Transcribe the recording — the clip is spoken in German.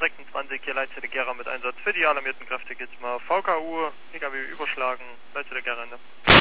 26, hier Leitzelle Gera mit Einsatz für die alarmierten Kräfte geht's mal VKU, PKW überschlagen, Leitzelle Gera Ende.